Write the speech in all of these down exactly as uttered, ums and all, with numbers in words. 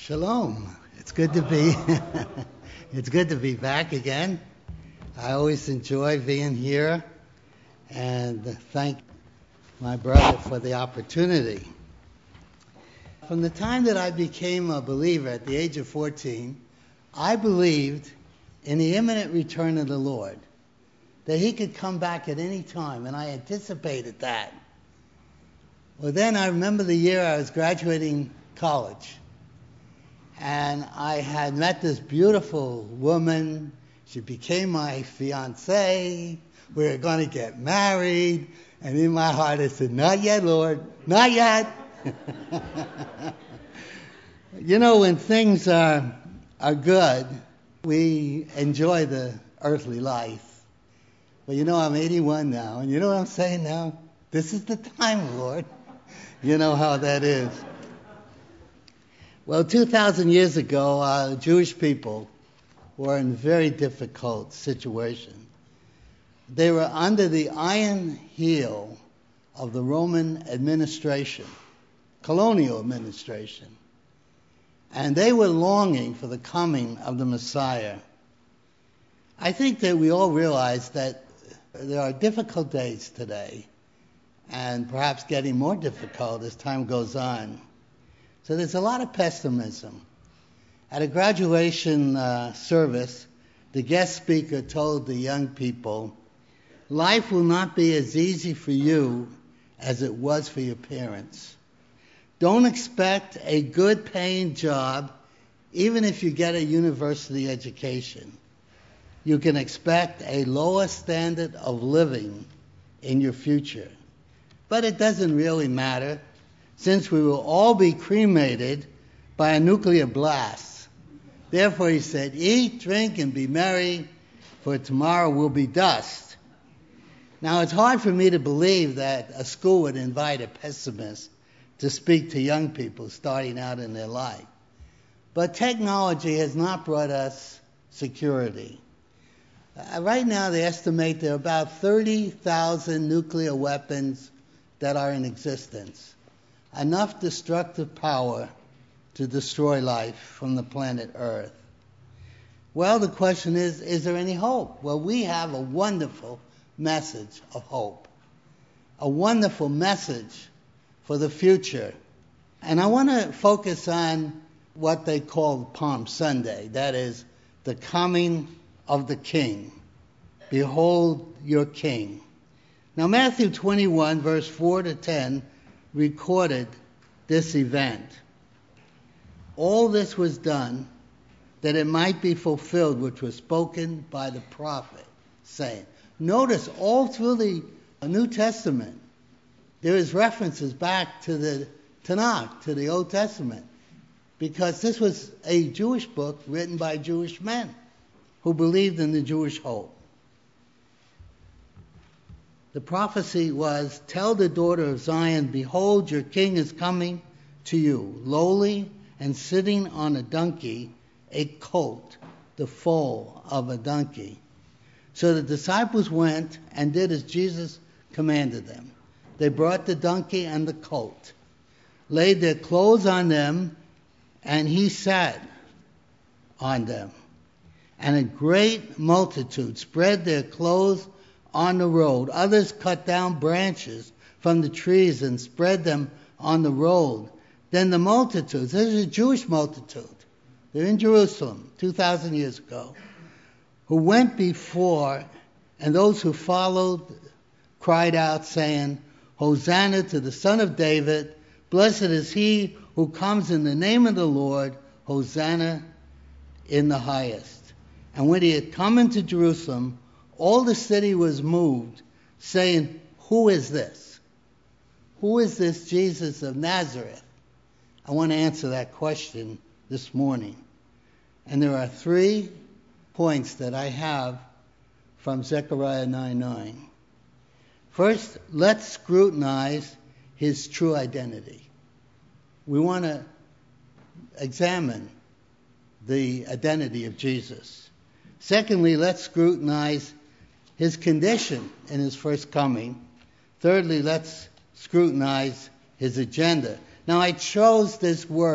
Shalom. It's good to be it's good to be back again. I always enjoy being here and thank my brother for the opportunity. From the time that I became a believer at the age of fourteen, I believed in the imminent return of the Lord, that he could come back at any time, and I anticipated that. Well, then I remember the year I was graduating college. And I had met this beautiful woman. She became my fiancée. We were going to get married. And in my heart I said, not yet, Lord. Not yet. You know, when things are, are good, we enjoy the earthly life. But you know, I'm eighty-one now. And you know what I'm saying now? This is the time, Lord. You know how that is. Well, two thousand years ago, uh, Jewish people were in a very difficult situation. They were under the iron heel of the Roman administration, colonial administration. And they were longing for the coming of the Messiah. I think that we all realize that there are difficult days today, and perhaps getting more difficult as time goes on. So there's a lot of pessimism. At a graduation uh, service, the guest speaker told the young people, life will not be as easy for you as it was for your parents. Don't expect a good paying job even if you get a university education. You can expect a lower standard of living in your future. But it doesn't really matter, since we will all be cremated by a nuclear blast. Therefore, he said, eat, drink, and be merry, for tomorrow will be dust. Now, it's hard for me to believe that a school would invite a pessimist to speak to young people starting out in their life. But technology has not brought us security. Uh, right now, they estimate there are about thirty thousand nuclear weapons that are in existence. Enough destructive power to destroy life from the planet Earth. Well, the question is, is there any hope? Well, we have a wonderful message of hope. A wonderful message for the future. And I want to focus on what they call Palm Sunday. That is, the coming of the King. Behold your King. Now, Matthew twenty-one, verse four to ten, recorded this event. All this was done that it might be fulfilled, which was spoken by the prophet, saying. Notice all through the New Testament, there is references back to the Tanakh, to the Old Testament, because this was a Jewish book written by Jewish men who believed in the Jewish hope. The prophecy was, tell the daughter of Zion, behold, your king is coming to you, lowly and sitting on a donkey, a colt, the foal of a donkey. So the disciples went and did as Jesus commanded them. They brought the donkey and the colt, laid their clothes on them, and he sat on them. And a great multitude spread their clothes on the road. Others cut down branches from the trees and spread them on the road. Then the multitudes, this is a Jewish multitude, they're in Jerusalem two thousand years ago, who went before, and those who followed cried out, saying, Hosanna to the Son of David, blessed is he who comes in the name of the Lord, Hosanna in the highest. And when he had come into Jerusalem, all the city was moved, saying, who is this? Who is this Jesus of Nazareth? I want to answer that question this morning. And there are three points that I have from Zechariah nine nine. First, let's scrutinize his true identity. We want to examine the identity of Jesus. Secondly, let's scrutinize his condition in his first coming. Thirdly, let's scrutinize his agenda. Now, I chose this word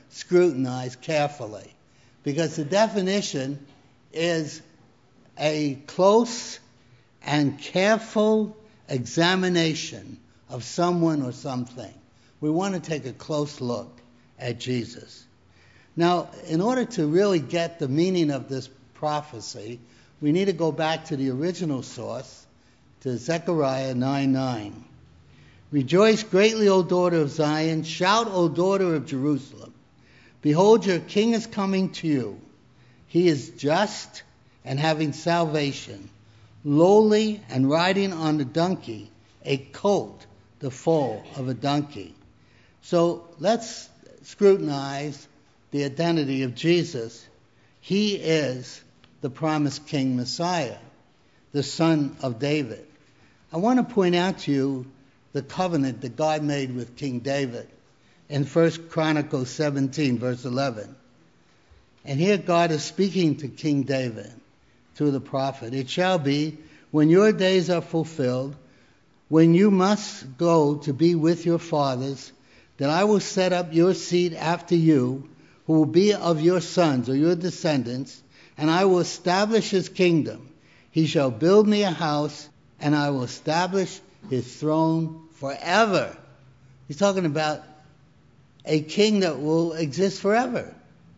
scrutinize carefully, because the definition is a close and careful examination of someone or something. We want to take a close look at Jesus. Now, in order to really get the meaning of this prophecy, we need to go back to the original source, to Zechariah nine nine. Rejoice greatly, O daughter of Zion. Shout, O daughter of Jerusalem. Behold, your king is coming to you. He is just and having salvation, lowly and riding on a donkey, a colt, the foal of a donkey. So let's scrutinize the identity of Jesus. He is the promised King Messiah, the son of David. I want to point out to you the covenant that God made with King David in First Chronicles seventeen, verse eleven. And here God is speaking to King David through the prophet. It shall be, when your days are fulfilled, when you must go to be with your fathers, that I will set up your seed after you, who will be of your sons or your descendants, and I will establish his kingdom. He shall build me a house, and I will establish his throne forever. He's talking about a king that will exist forever,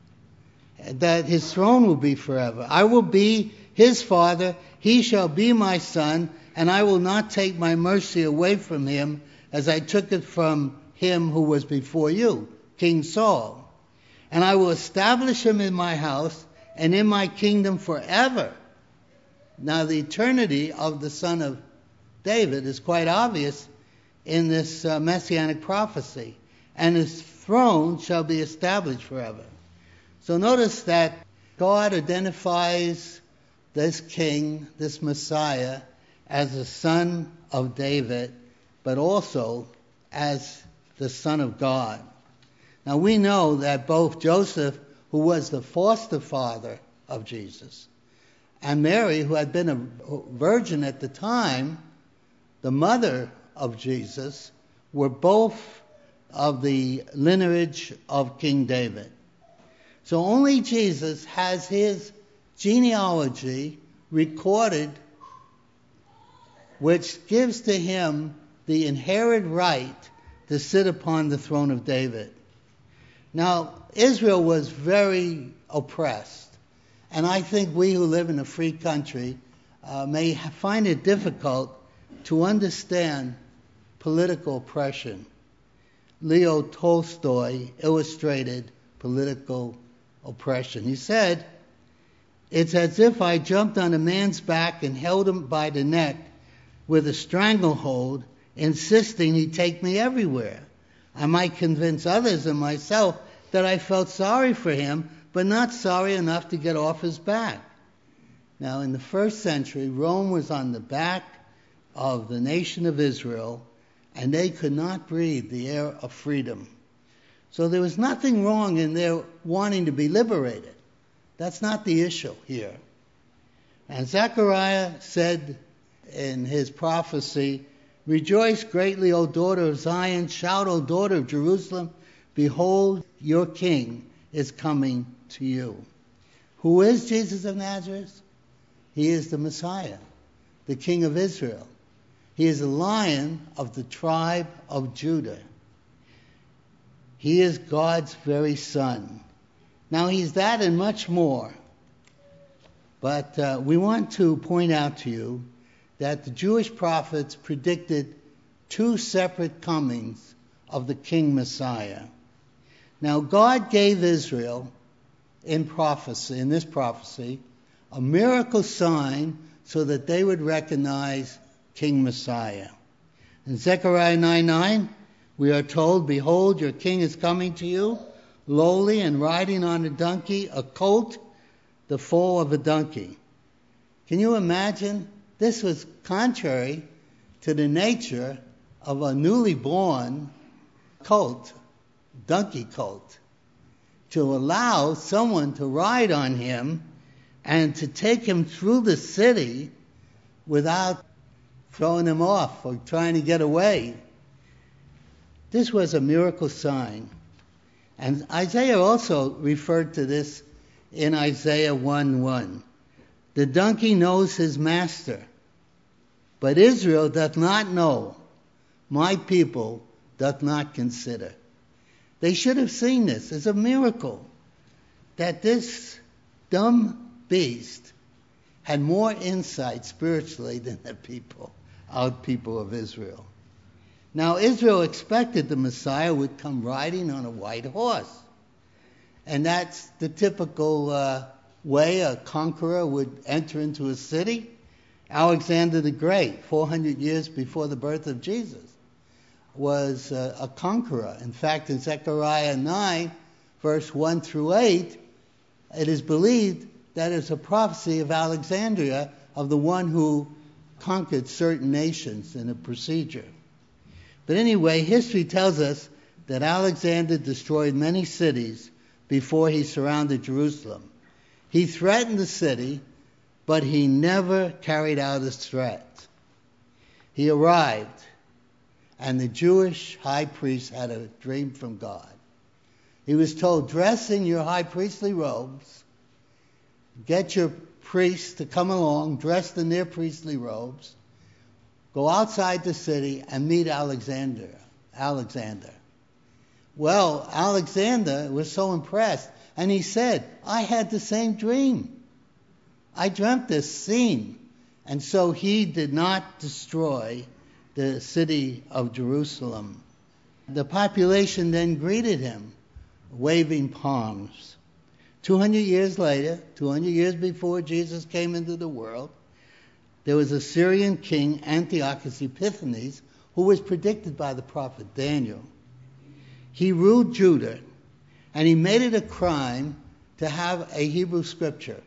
that his throne will be forever. I will be his father, he shall be my son, and I will not take my mercy away from him as I took it from him who was before you, King Saul. And I will establish him in my house and in my kingdom forever. Now the eternity of the son of David is quite obvious in this uh, messianic prophecy. And his throne shall be established forever. So notice that God identifies this king, this Messiah, as the son of David, but also as the Son of God. Now we know that both Joseph, who was the foster father of Jesus, and Mary, who had been a virgin at the time, the mother of Jesus, were both of the lineage of King David. So only Jesus has his genealogy recorded, which gives to him the inherent right to sit upon the throne of David. Now, Israel was very oppressed, and I think we who live in a free country uh, may find it difficult to understand political oppression. Leo Tolstoy illustrated political oppression. He said, "It's as if I jumped on a man's back and held him by the neck with a stranglehold, insisting he take me everywhere. I might convince others and myself that I felt sorry for him, but not sorry enough to get off his back." Now, in the first century, Rome was on the back of the nation of Israel, and they could not breathe the air of freedom. So there was nothing wrong in their wanting to be liberated. That's not the issue here. And Zechariah said in his prophecy, "Rejoice greatly, O daughter of Zion. Shout, O daughter of Jerusalem. Behold, your king is coming to you." Who is Jesus of Nazareth? He is the Messiah, the King of Israel. He is the Lion of the tribe of Judah. He is God's very Son. Now, he's that and much more. But uh, we want to point out to you that the Jewish prophets predicted two separate comings of the King Messiah. Now, God gave Israel in prophecy, in this prophecy, a miracle sign so that they would recognize King Messiah. In Zechariah nine nine, we are told, "Behold, your king is coming to you, lowly and riding on a donkey, a colt, the foal of a donkey." Can you imagine? This was contrary to the nature of a newly born colt, donkey colt, to allow someone to ride on him and to take him through the city without throwing him off or trying to get away. This was a miracle sign. And Isaiah also referred to this in Isaiah one one. The donkey knows his master, but Israel doth not know. My people doth not consider. They should have seen this. It's a miracle that this dumb beast had more insight spiritually than the people, our people of Israel. Now, Israel expected the Messiah would come riding on a white horse. And that's the typical uh, way a conqueror would enter into a city. Alexander the Great, four hundred years before the birth of Jesus, was uh, a conqueror. In fact, in Zechariah nine, verse one through eight, it is believed that it's a prophecy of Alexandria, of the one who conquered certain nations in a procedure. But anyway, history tells us that Alexander destroyed many cities before he surrounded Jerusalem. He threatened the city, but he never carried out his threat. He arrived, and the Jewish high priest had a dream from God. He was told, dress in your high priestly robes, get your priests to come along dressed in their priestly robes, go outside the city and meet Alexander. Alexander. Well, Alexander was so impressed, and he said, I had the same dream. I dreamt this scene. And so he did not destroy the city of Jerusalem. The population then greeted him, waving palms. two hundred years later, two hundred years before Jesus came into the world, there was a Syrian king, Antiochus Epiphanes, who was predicted by the prophet Daniel. He ruled Judah, and he made it a crime to have a Hebrew scripture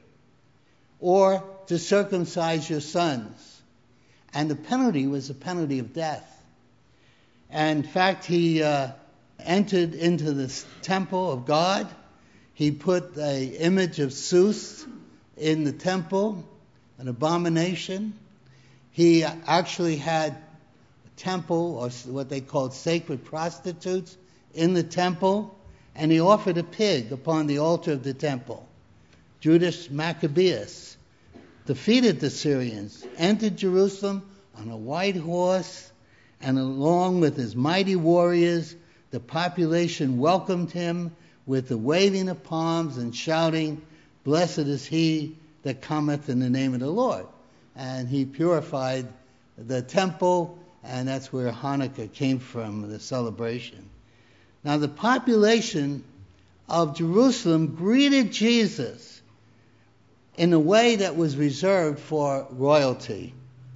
or to circumcise your sons. And the penalty was the penalty of death. And in fact, he uh, entered into the temple of God. He put an image of Zeus in the temple, an abomination. He actually had a temple, or what they called sacred prostitutes, in the temple, and he offered a pig upon the altar of the temple. Judas Maccabeus defeated the Syrians, entered Jerusalem on a white horse, and along with his mighty warriors, the population welcomed him with the waving of palms and shouting, blessed is he that cometh in the name of the Lord. And he purified the temple, and that's where Hanukkah came from, the celebration. Now, the population of Jerusalem greeted Jesus in a way that was reserved for royalty.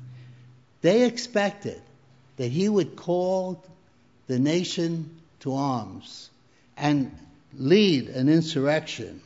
They expected that he would call the nation to arms and lead an insurrection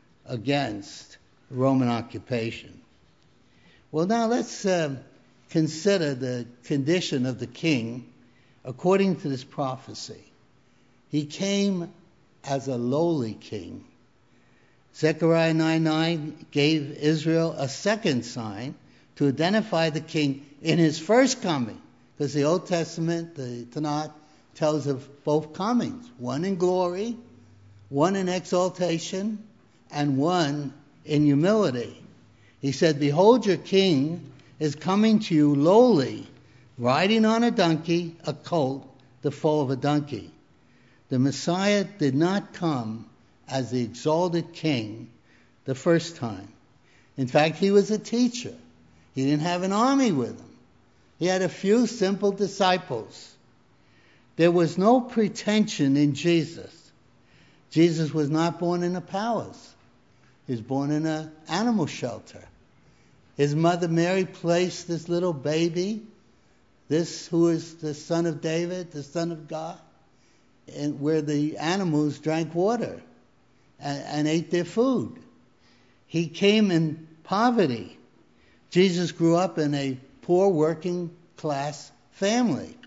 against Roman occupation. Well, now let's uh, consider the condition of the king according to this prophecy. He came as a lowly king. Zechariah nine nine gave Israel a second sign to identify the king in his first coming, because the Old Testament, the Tanakh, tells of both comings, one in glory, one in exaltation, and one in humility. He said, behold, your king is coming to you lowly, riding on a donkey, a colt, the foal of a donkey. The Messiah did not come as the exalted king the first time. In fact, he was a teacher. He didn't have an army with him. He had a few simple disciples. There was no pretension in Jesus. Jesus was not born in a palace. He was born in an animal shelter. His mother Mary placed this little baby, this who is the son of David, the son of God, and where the animals drank water and, and ate their food. He came in poverty. Jesus grew up in a poor working class family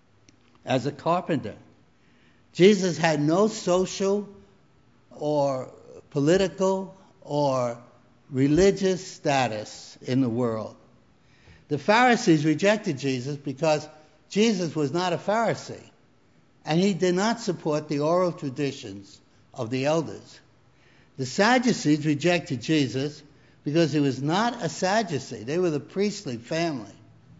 as a carpenter. Jesus had no social or political or religious status in the world. The Pharisees rejected Jesus because Jesus was not a Pharisee, and he did not support the oral traditions of the elders. The Sadducees rejected Jesus because he was not a Sadducee. They were the priestly family.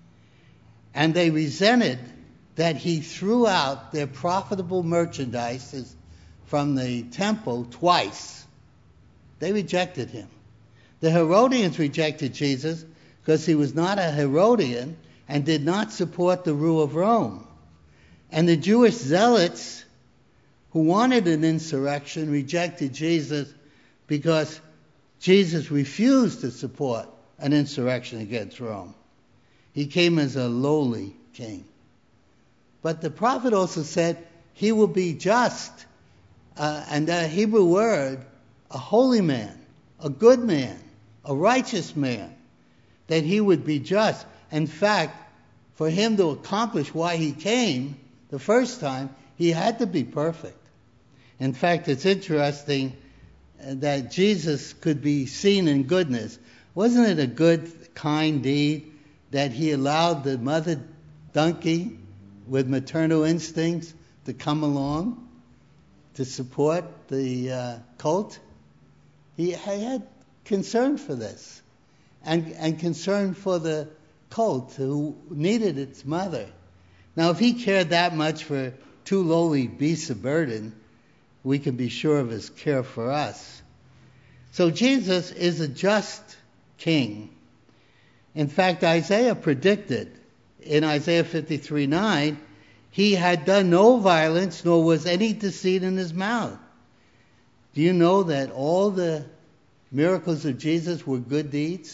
And they resented that he threw out their profitable merchandise from the temple twice. They rejected him. The Herodians rejected Jesus because he was not a Herodian and did not support the rule of Rome. And the Jewish zealots who wanted an insurrection rejected Jesus because Jesus refused to support an insurrection against Rome. He came as a lowly king. But the prophet also said he will be just, uh, and the Hebrew word, a holy man, a good man, a righteous man, that he would be just. In fact, for him to accomplish why he came the first time, he had to be perfect. In fact, it's interesting that Jesus could be seen in goodness. Wasn't it a good, kind deed that he allowed the mother donkey with maternal instincts to come along to support the uh, colt? He had concern for this, and, and concern for the colt who needed its mother. Now, if he cared that much for two lowly beasts of burden, we can be sure of his care for us. So Jesus is a just king. In fact, Isaiah predicted in Isaiah fifty-three nine, he had done no violence, nor was any deceit in his mouth. Do you know that all the miracles of Jesus were good deeds?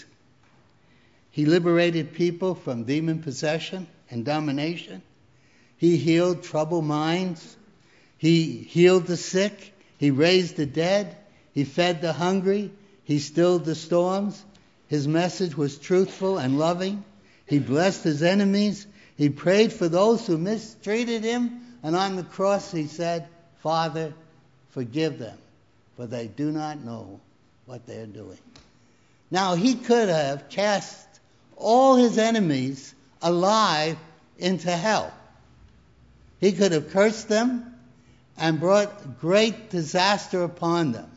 He liberated people from demon possession and domination. He healed troubled minds. He healed the sick. He raised the dead. He fed the hungry. He stilled the storms. His message was truthful and loving. He blessed his enemies. He prayed for those who mistreated him. And on the cross he said, Father, forgive them, for they do not know what they're doing. Now, he could have cast all his enemies alive into hell. He could have cursed them and brought great disaster upon them.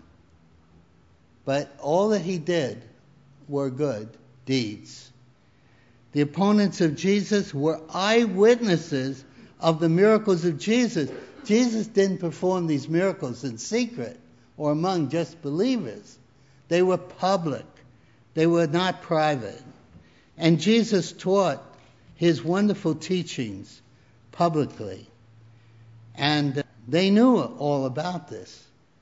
But all that he did were good deeds. The opponents of Jesus were eyewitnesses of the miracles of Jesus. Jesus didn't perform these miracles in secret or among just believers. They were public. They were not private. And Jesus taught his wonderful teachings publicly. And they knew all about this.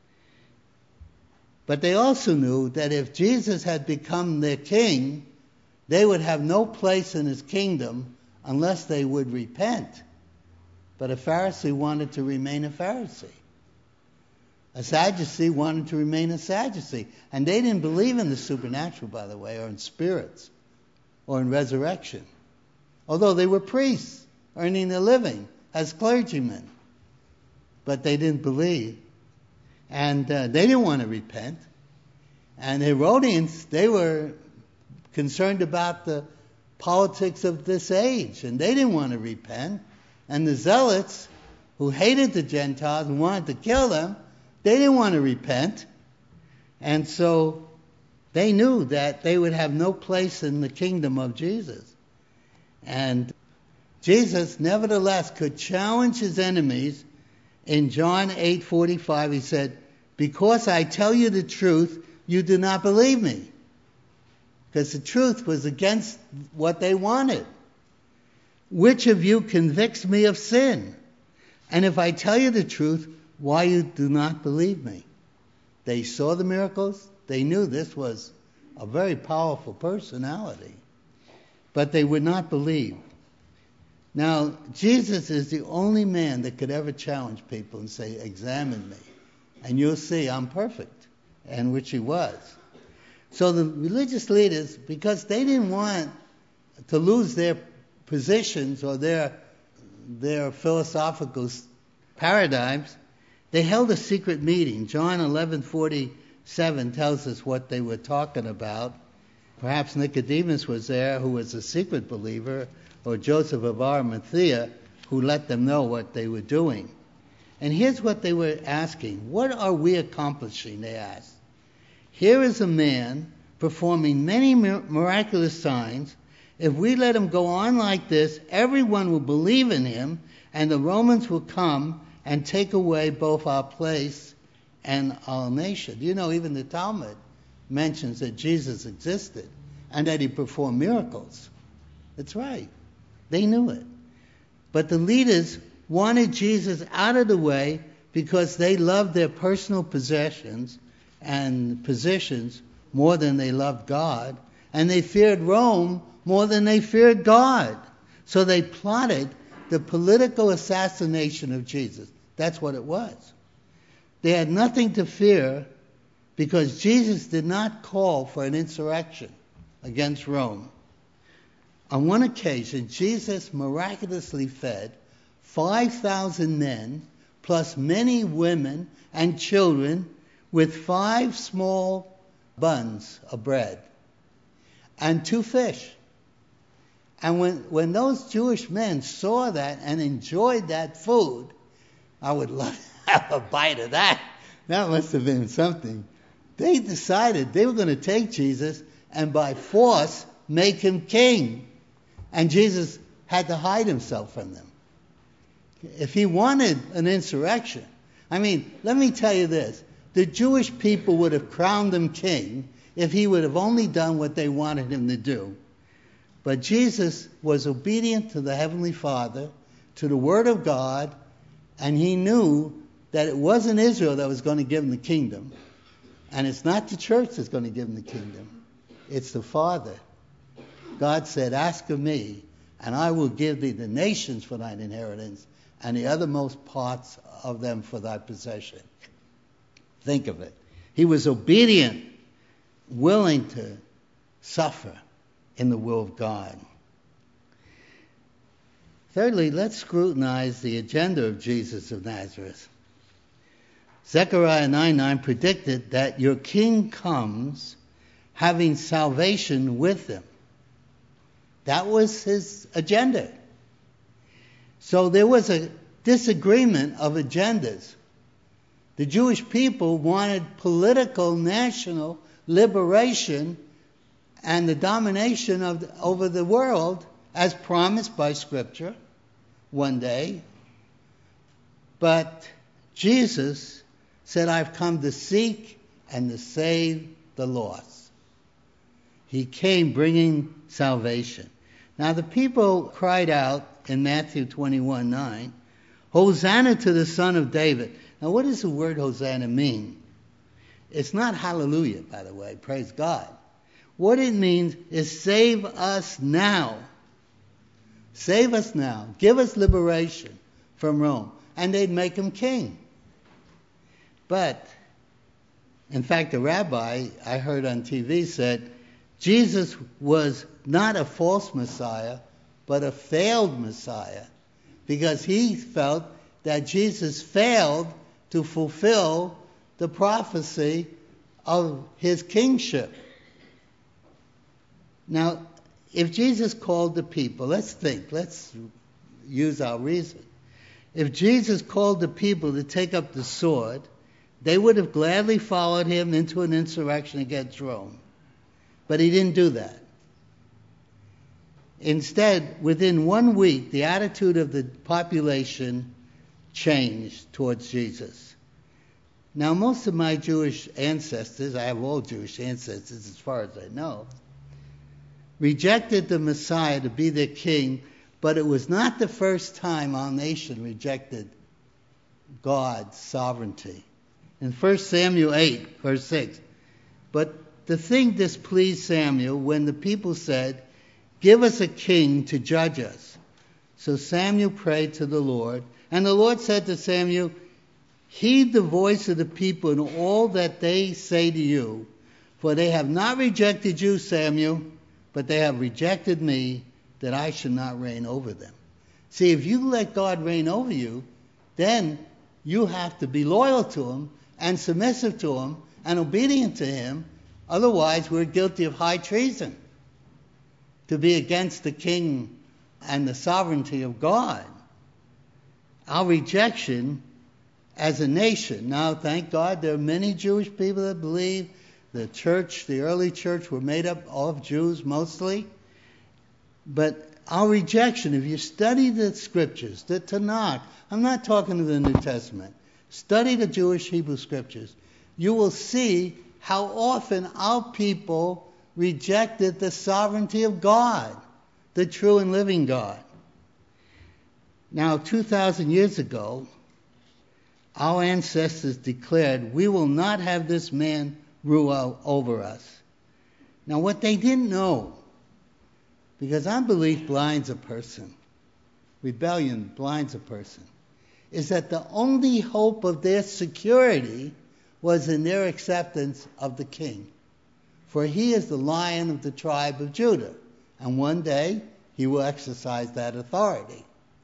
But they also knew that if Jesus had become their king, they would have no place in his kingdom unless they would repent. But a Pharisee wanted to remain a Pharisee. A Sadducee wanted to remain a Sadducee. And they didn't believe in the supernatural, by the way, or in spirits, or in resurrection. Although they were priests, earning a living as clergymen. But they didn't believe. And uh, they didn't want to repent. And Herodians, they were concerned about the politics of this age. And they didn't want to repent. And the Zealots, who hated the Gentiles and wanted to kill them, they didn't want to repent. And so they knew that they would have no place in the kingdom of Jesus. And Jesus, nevertheless, could challenge his enemies. In John eight forty-five, he said, because I tell you the truth, you do not believe me. Because the truth was against what they wanted. Which of you convicts me of sin? And if I tell you the truth, why you do not believe me? They saw the miracles. They knew this was a very powerful personality. But they would not believe. Now, Jesus is the only man that could ever challenge people and say, examine me, and you'll see I'm perfect, and which he was. So the religious leaders, because they didn't want to lose their positions or their, their philosophical paradigms, they held a secret meeting. John eleven forty-seven tells us what they were talking about. Perhaps Nicodemus was there, who was a secret believer, or Joseph of Arimathea, who let them know what they were doing. And here's what they were asking. What are we accomplishing, they asked. Here is a man performing many miraculous signs. If we let him go on like this, everyone will believe in him, and the Romans will come and take away both our place and our nation. You know, even the Talmud mentions that Jesus existed and that he performed miracles. That's right. They knew it. But the leaders wanted Jesus out of the way because they loved their personal possessions and positions more than they loved God, and they feared Rome more than they feared God. So they plotted the political assassination of Jesus. That's what it was. They had nothing to fear because Jesus did not call for an insurrection against Rome. On one occasion, Jesus miraculously fed five thousand men, plus many women and children, with five small buns of bread and two fish. And when, when those Jewish men saw that and enjoyed that food, I would love to have a bite of that. That must have been something. They decided they were going to take Jesus and by force make him king. And Jesus had to hide himself from them. If he wanted an insurrection, I mean, let me tell you this. The Jewish people would have crowned him king if he would have only done what they wanted him to do. But Jesus was obedient to the Heavenly Father, to the Word of God, and he knew that it wasn't Israel that was going to give him the kingdom. And it's not the church that's going to give him the kingdom. It's the Father. God said, ask of me, and I will give thee the nations for thine inheritance, and the othermost parts of them for thy possession. Think of it. He was obedient, willing to suffer in the will of God. Thirdly, let's scrutinize the agenda of Jesus of Nazareth. Zechariah nine nine predicted that your king comes having salvation with him. That was his agenda. So there was a disagreement of agendas. The Jewish people wanted political, national liberation and the domination of the, over the world as promised by Scripture one day. But Jesus said, I've come to seek and to save the lost. He came bringing salvation. Now the people cried out in Matthew twenty-one nine, Hosanna to the Son of David. Now what does the word Hosanna mean? It's not hallelujah, by the way, praise God. What it means is save us now. Save us now. Give us liberation from Rome. And they'd make him king. But, in fact, a rabbi I heard on T V said, Jesus was not a false Messiah, but a failed Messiah, because he felt that Jesus failed to fulfill the prophecy of his kingship. Now, if Jesus called the people, let's think, let's use our reason. If Jesus called the people to take up the sword, they would have gladly followed him into an insurrection against Rome. But he didn't do that. Instead, within one week, the attitude of the population changed towards Jesus. Now, most of my Jewish ancestors, I have all Jewish ancestors as far as I know, rejected the Messiah to be their king, but it was not the first time our nation rejected God's sovereignty. In First Samuel eight, verse six, but the thing displeased Samuel when the people said, give us a king to judge us. So Samuel prayed to the Lord, and the Lord said to Samuel, heed the voice of the people in all that they say to you, for they have not rejected you, Samuel, but they have rejected me, that I should not reign over them. See, if you let God reign over you, then you have to be loyal to him and submissive to him and obedient to him. Otherwise, we're guilty of high treason to be against the king and the sovereignty of God. Our rejection as a nation. Now, thank God, there are many Jewish people that believe the church, the early church, were made up of Jews mostly. But our rejection, if you study the scriptures, the Tanakh, I'm not talking to the New Testament, study the Jewish Hebrew scriptures, you will see how often our people rejected the sovereignty of God, the true and living God. Now, two thousand years ago, our ancestors declared, we will not have this man rule over us. Now, what they didn't know, because unbelief blinds a person, rebellion blinds a person, is that the only hope of their security was in their acceptance of the king. For he is the Lion of the tribe of Judah, and one day he will exercise that authority.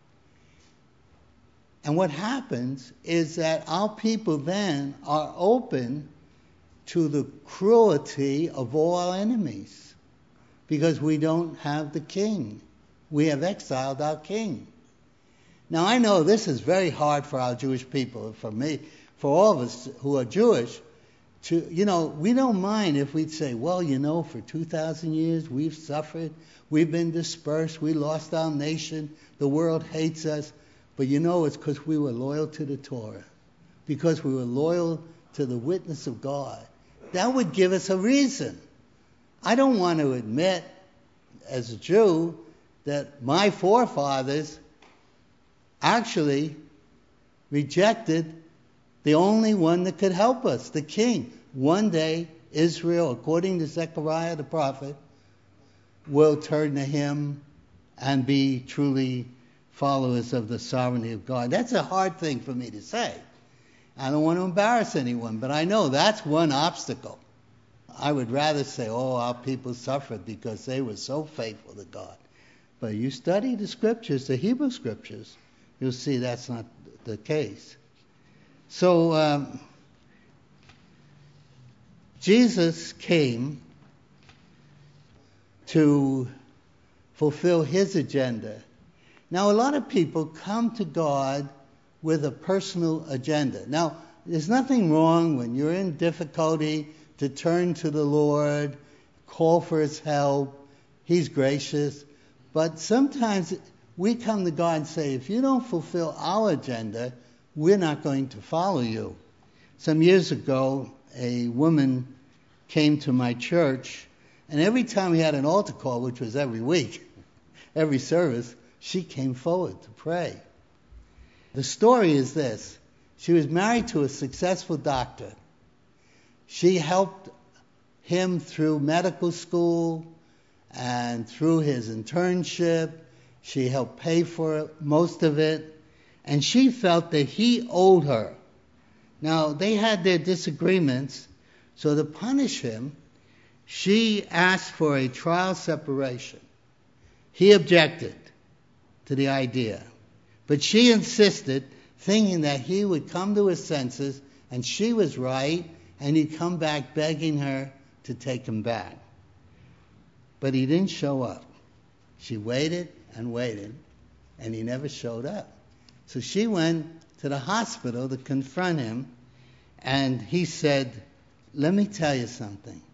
And what happens is that our people then are open to the cruelty of all our enemies, because we don't have the king. We have exiled our king. Now, I know this is very hard for our Jewish people, for me, for all of us who are Jewish, to, you know, we don't mind if we'd say, well, you know, for two thousand years we've suffered, we've been dispersed, we lost our nation, the world hates us, but you know, it's because we were loyal to the Torah, because we were loyal to the witness of God. That would give us a reason. I don't want to admit, as a Jew, that my forefathers actually rejected the only one that could help us, the king. One day, Israel, according to Zechariah the prophet, will turn to him and be truly followers of the sovereignty of God. That's a hard thing for me to say. I don't want to embarrass anyone, but I know that's one obstacle. I would rather say, oh, our people suffered because they were so faithful to God. But you study the scriptures, the Hebrew scriptures, you'll see that's not the case. So, um, Jesus came to fulfill his agenda. Now, a lot of people come to God with a personal agenda. Now, there's nothing wrong when you're in difficulty to turn to the Lord, call for his help. He's gracious. But sometimes we come to God and say, if you don't fulfill our agenda, we're not going to follow you. Some years ago, a woman came to my church, and every time we had an altar call, which was every week, every service, she came forward to pray. The story is this. She was married to a successful doctor. She helped him through medical school and through his internship. She helped pay for most of it. And she felt that he owed her. Now, they had their disagreements, so to punish him, she asked for a trial separation. He objected to the idea. But she insisted, thinking that he would come to his senses, and she was right, and he'd come back begging her to take him back. But he didn't show up. She waited and waited, and he never showed up. So she went to the hospital to confront him, and he said, let me tell you something.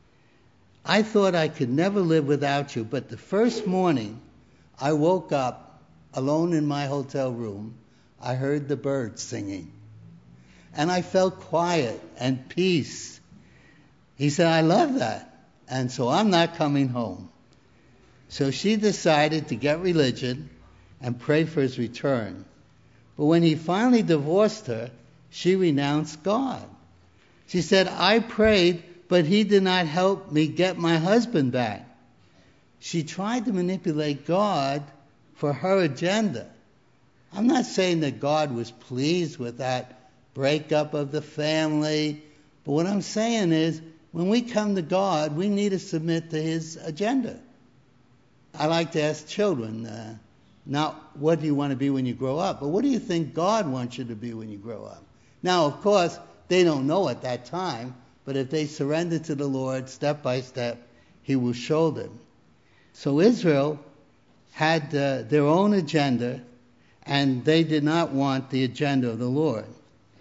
I thought I could never live without you, but the first morning I woke up alone in my hotel room, I heard the birds singing. And I felt quiet and peace. He said, I love that. And so I'm not coming home. So she decided to get religion and pray for his return. But when he finally divorced her, she renounced God. She said, I prayed, but he did not help me get my husband back. She tried to manipulate God for her agenda. I'm not saying that God was pleased with that breakup of the family, but what I'm saying is, when we come to God, we need to submit to his agenda. I like to ask children, uh, not what do you want to be when you grow up, but what do you think God wants you to be when you grow up? Now, of course, they don't know at that time, but if they surrender to the Lord step by step, he will show them. So Israel had uh, their own agenda, and they did not want the agenda of the Lord.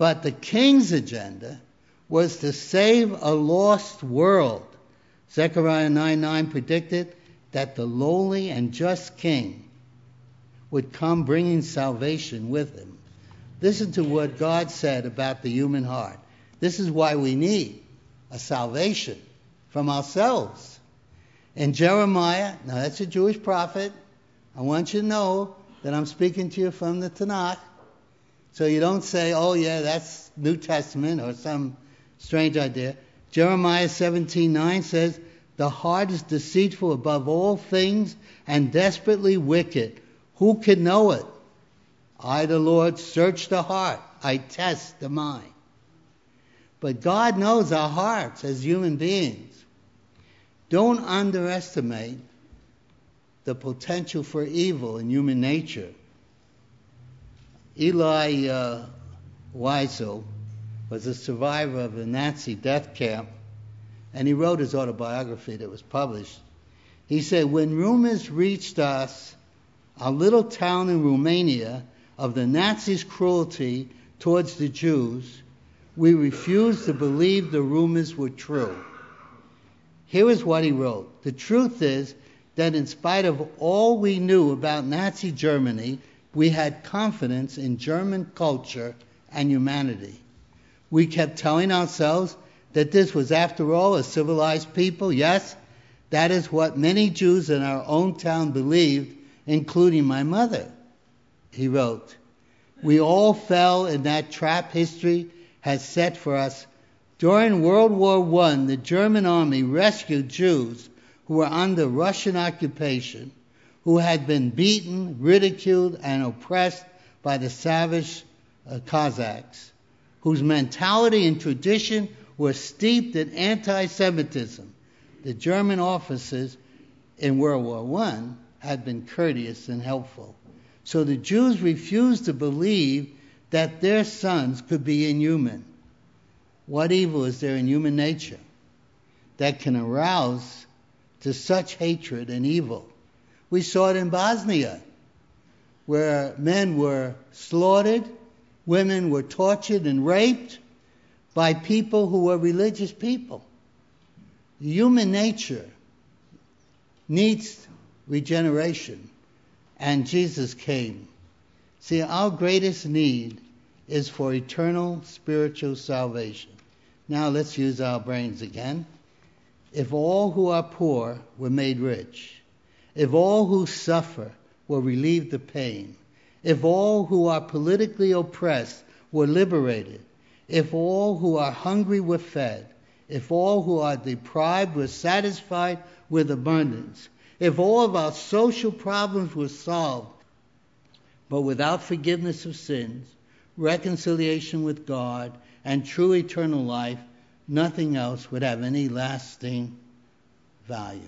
But the king's agenda was to save a lost world. Zechariah nine nine predicted that the lowly and just king would come bringing salvation with him. Listen to what God said about the human heart. This is why we need a salvation from ourselves. In Jeremiah, now that's a Jewish prophet. I want you to know that I'm speaking to you from the Tanakh. So you don't say, oh yeah, that's New Testament or some strange idea. Jeremiah seventeen nine says, the heart is deceitful above all things and desperately wicked. Who can know it? I, the Lord, search the heart. I test the mind. But God knows our hearts as human beings. Don't underestimate the potential for evil in human nature. Elie uh, Wiesel was a survivor of a Nazi death camp, and he wrote his autobiography that was published. He said, when rumors reached us, our little town in Romania, of the Nazis' cruelty towards the Jews, we refused to believe the rumors were true. Here is what he wrote. The truth is that in spite of all we knew about Nazi Germany, we had confidence in German culture and humanity. We kept telling ourselves that this was, after all, a civilized people. Yes, that is what many Jews in our own town believed, including my mother. He wrote, we all fell in that trap history has set for us. During World War One, the German army rescued Jews who were under Russian occupation, who had been beaten, ridiculed, and oppressed by the savage uh, Cossacks, whose mentality and tradition were steeped in anti-Semitism. The German officers in World War One had been courteous and helpful. So the Jews refused to believe that their sons could be inhuman. What evil is there in human nature that can arouse to such hatred and evil? We saw it in Bosnia, where men were slaughtered, women were tortured and raped by people who were religious people. Human nature needs regeneration, and Jesus came. See, our greatest need is for eternal spiritual salvation. Now let's use our brains again. If all who are poor were made rich, if all who suffer were relieved of pain, if all who are politically oppressed were liberated, if all who are hungry were fed, if all who are deprived were satisfied with abundance, if all of our social problems were solved, but without forgiveness of sins, reconciliation with God, and true eternal life, nothing else would have any lasting value.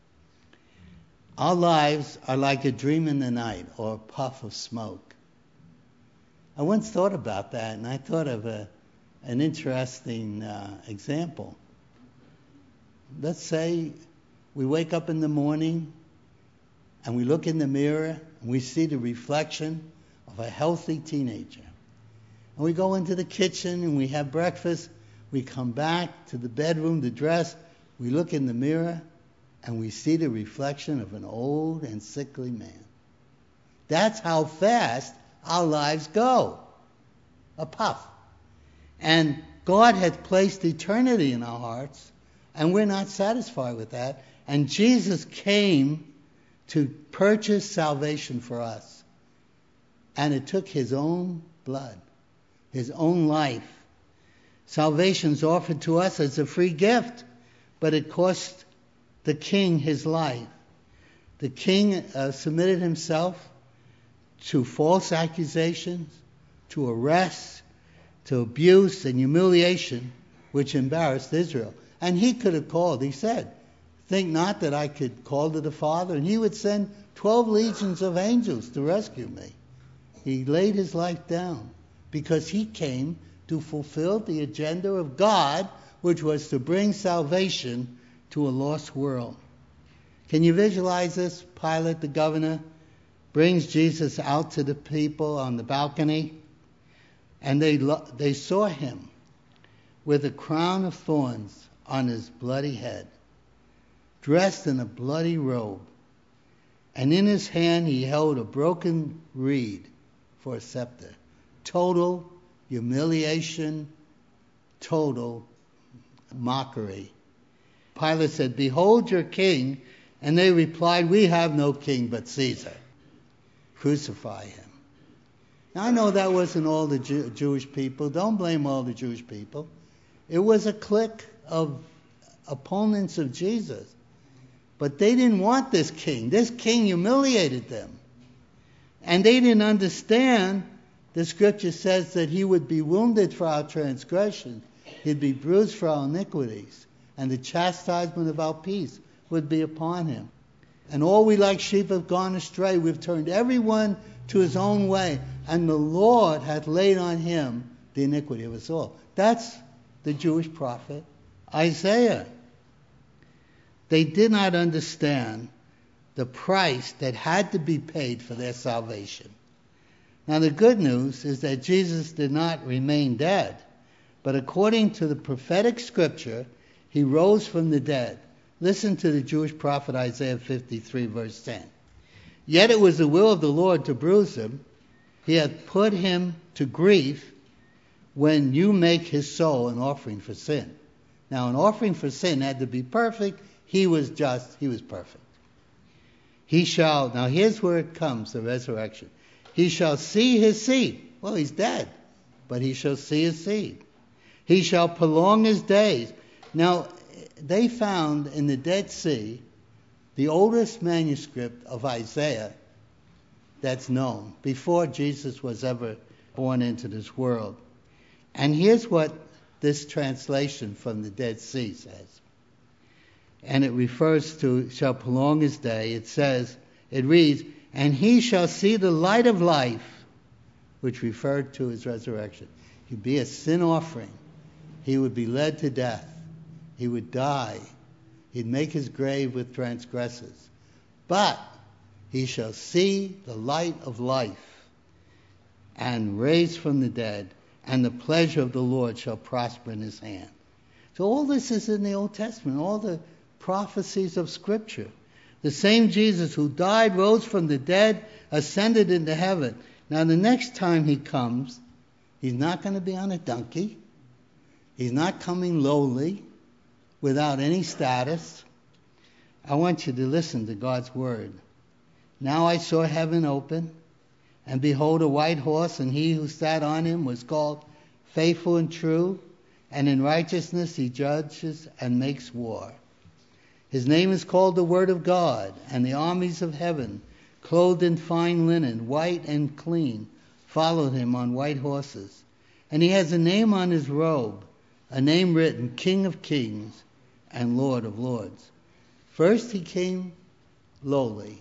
Our lives are like a dream in the night or a puff of smoke. I once thought about that, and I thought of a, an interesting uh, example. Let's say we wake up in the morning and we look in the mirror and we see the reflection of a healthy teenager. And we go into the kitchen and we have breakfast. We come back to the bedroom to dress. We look in the mirror and we see the reflection of an old and sickly man. That's how fast our lives go. A puff. And God has placed eternity in our hearts, and we're not satisfied with that. And Jesus came to purchase salvation for us. And it took his own blood, his own life. Salvation is offered to us as a free gift, but it cost the king his life. The king uh, submitted himself to false accusations, to arrests, to abuse and humiliation, which embarrassed Israel. And he could have called, he said, think not that I could call to the Father, and he would send twelve legions of angels to rescue me. He laid his life down because he came to fulfill the agenda of God, which was to bring salvation to a lost world. Can you visualize this? Pilate, the governor, brings Jesus out to the people on the balcony, And they lo- they saw him with a crown of thorns on his bloody head, dressed in a bloody robe, and in his hand he held a broken reed for a scepter. Total humiliation, total mockery. Pilate said, "Behold your king." And they replied, "We have no king but Caesar. Crucify him." Now I know that wasn't all the Jew- Jewish people. Don't blame all the Jewish people. It was a clique of opponents of Jesus. But they didn't want this king. This king humiliated them. And they didn't understand. The scripture says that he would be wounded for our transgressions. He'd be bruised for our iniquities. And the chastisement of our peace would be upon him. And all we like sheep have gone astray. We've turned everyone to his own way. And the Lord hath laid on him the iniquity of us all. That's the Jewish prophet Isaiah. They did not understand the price that had to be paid for their salvation. Now the good news is that Jesus did not remain dead, but according to the prophetic scripture, he rose from the dead. Listen to the Jewish prophet Isaiah fifty-three, verse ten. Yet it was the will of the Lord to bruise him. He hath put him to grief when you make his soul an offering for sin. Now an offering for sin had to be perfect. He was just, he was perfect. He shall, now here's where it comes, the resurrection. He shall see his seed. Well, he's dead, but he shall see his seed. He shall prolong his days. Now, they found in the Dead Sea the oldest manuscript of Isaiah that's known, before Jesus was ever born into this world. And here's what this translation from the Dead Sea says. And it refers to, shall prolong his day. It says, it reads, and he shall see the light of life, which referred to his resurrection. He'd be a sin offering. He would be led to death. He would die. He'd make his grave with transgressors. But he shall see the light of life and raise from the dead, and the pleasure of the Lord shall prosper in his hand. So all this is in the Old Testament, all the prophecies of Scripture. The same Jesus who died, rose from the dead, ascended into heaven. Now the next time he comes, he's not going to be on a donkey. He's not coming lowly, without any status. I want you to listen to God's word. Now I saw heaven open, and behold a white horse, and he who sat on him was called Faithful and True, and in righteousness he judges and makes war. His name is called the Word of God, and the armies of heaven, clothed in fine linen, white and clean, followed him on white horses. And he has a name on his robe, a name written, King of Kings and Lord of Lords. First he came lowly,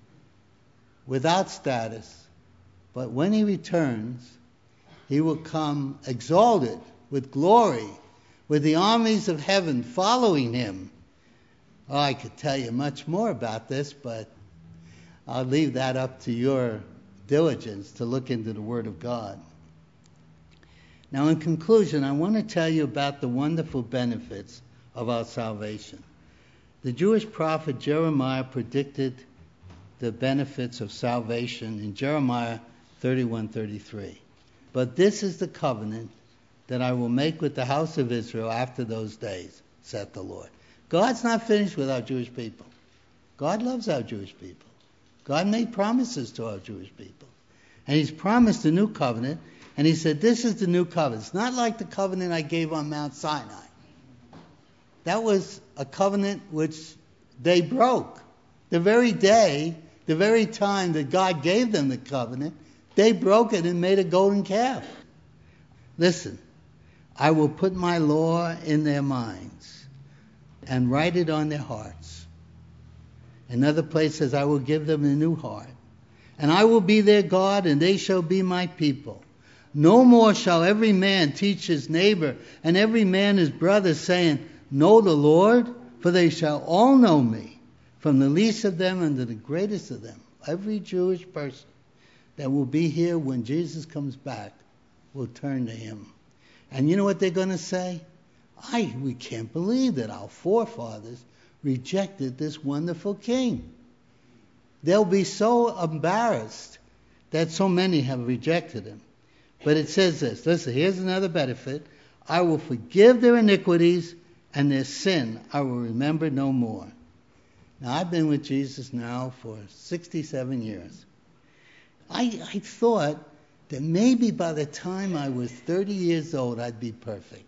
without status, but when he returns, he will come exalted with glory, with the armies of heaven following him. Oh, I could tell you much more about this, but I'll leave that up to your diligence to look into the Word of God. Now, in conclusion, I want to tell you about the wonderful benefits of our salvation. The Jewish prophet Jeremiah predicted the benefits of salvation in Jeremiah thirty-one thirty-three. But this is the covenant that I will make with the house of Israel after those days, saith the Lord. God's not finished with our Jewish people. God loves our Jewish people. God made promises to our Jewish people. And he's promised a new covenant. And he said, this is the new covenant. It's not like the covenant I gave on Mount Sinai. That was a covenant which they broke. The very day, the very time that God gave them the covenant, they broke it and made a golden calf. Listen, I will put my law in their minds and write it on their hearts. Another place says, I will give them a new heart. And I will be their God, and they shall be my people. No more shall every man teach his neighbor, and every man his brother, saying, know the Lord, for they shall all know me, from the least of them unto the greatest of them. Every Jewish person that will be here when Jesus comes back will turn to him. And you know what they're going to say? I, we can't believe that our forefathers rejected this wonderful king. They'll be so embarrassed that so many have rejected him. But it says this. Listen, here's another benefit. I will forgive their iniquities, and their sin I will remember no more. Now, I've been with Jesus now for sixty-seven years. I, I thought that maybe by the time I was thirty years old, I'd be perfect.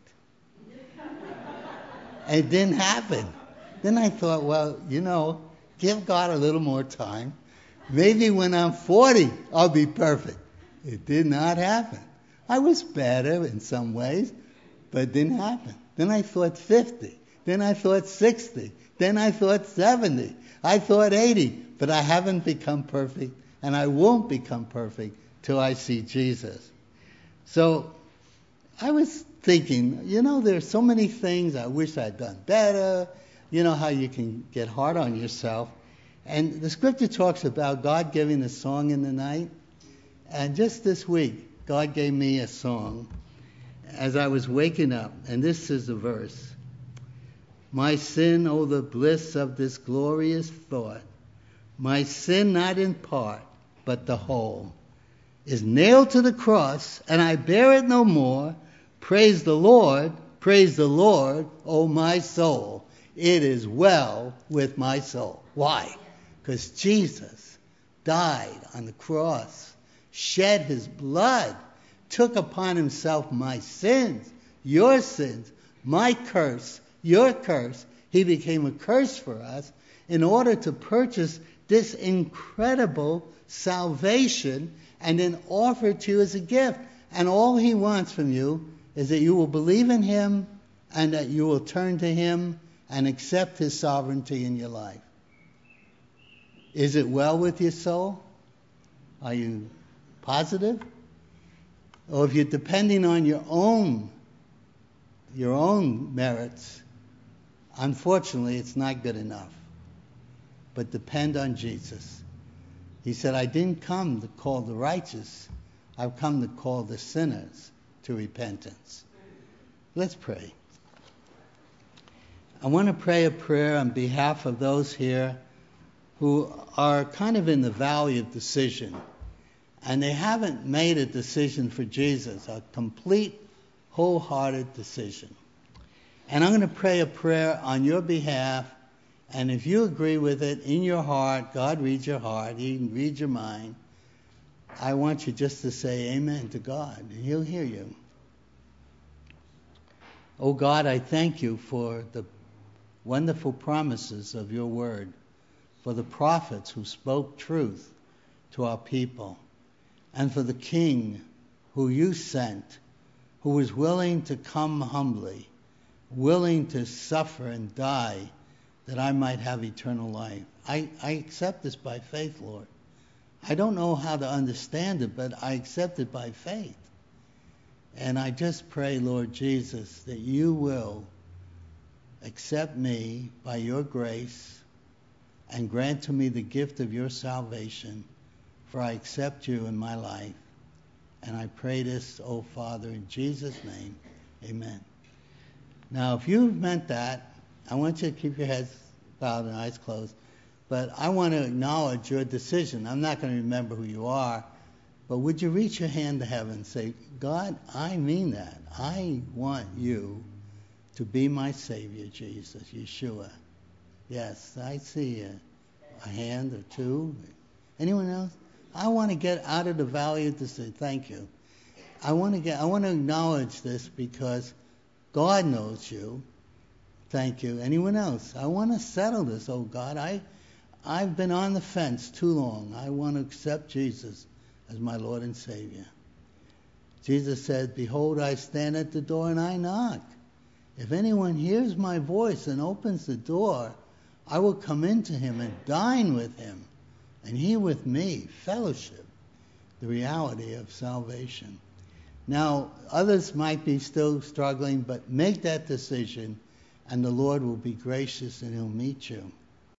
It didn't happen. Then I thought, well, you know, give God a little more time. Maybe when I'm forty, I'll be perfect. It did not happen. I was better in some ways, but it didn't happen. Then I thought fifty. Then I thought sixty. Then I thought seventy. I thought eighty. But I haven't become perfect, and I won't become perfect till I see Jesus. So I was thinking, you know, there's so many things I wish I'd done better. You know how you can get hard on yourself. And the scripture talks about God giving a song in the night. And just this week, God gave me a song as I was waking up. And this is the verse. My sin, oh, the bliss of this glorious thought. My sin not in part, but the whole, is nailed to the cross, and I bear it no more. Praise the Lord, praise the Lord, oh my soul. It is well with my soul. Why? Because Jesus died on the cross, shed his blood, took upon himself my sins, your sins, my curse, your curse. He became a curse for us in order to purchase this incredible salvation and then offer it to you as a gift. And all he wants from you is that you will believe in him and that you will turn to him and accept his sovereignty in your life. Is it well with your soul? Are you positive? Or if you're depending on your own, your own merits, unfortunately, it's not good enough. But depend on Jesus. He said, I didn't come to call the righteous. I've come to call the sinners to repentance. Let's pray. I want to pray a prayer on behalf of those here who are kind of in the valley of decision. And they haven't made a decision for Jesus, a complete, wholehearted decision. And I'm going to pray a prayer on your behalf. And if you agree with it in your heart, God reads your heart, he reads your mind. I want you just to say amen to God, and he'll hear you. Oh God, I thank you for the wonderful promises of your word, for the prophets who spoke truth to our people, and for the King who you sent, who was willing to come humbly, willing to suffer and die, that I might have eternal life. I, I accept this by faith, Lord. I don't know how to understand it, but I accept it by faith. And I just pray, Lord Jesus, that you will accept me by your grace and grant to me the gift of your salvation, for I accept you in my life. And I pray this, oh Father, in Jesus' name, amen. Now, if you've meant that, I want you to keep your heads bowed and eyes closed. But I want to acknowledge your decision. I'm not going to remember who you are. But would you reach your hand to heaven and say, God, I mean that. I want you to be my Savior, Jesus, Yeshua. Yes, I see a, a hand or two. Anyone else? I want to get out of the valley of decision. Thank you. I want to get. I want to acknowledge this because God knows you. Thank you. Anyone else? I want to settle this, oh God. I, I've been on the fence too long. I want to accept Jesus as my Lord and Savior. Jesus said, behold, I stand at the door and I knock. If anyone hears my voice and opens the door, I will come into him and dine with him, and he with me, fellowship, the reality of salvation. Now, others might be still struggling, but make that decision, and the Lord will be gracious and he'll meet you.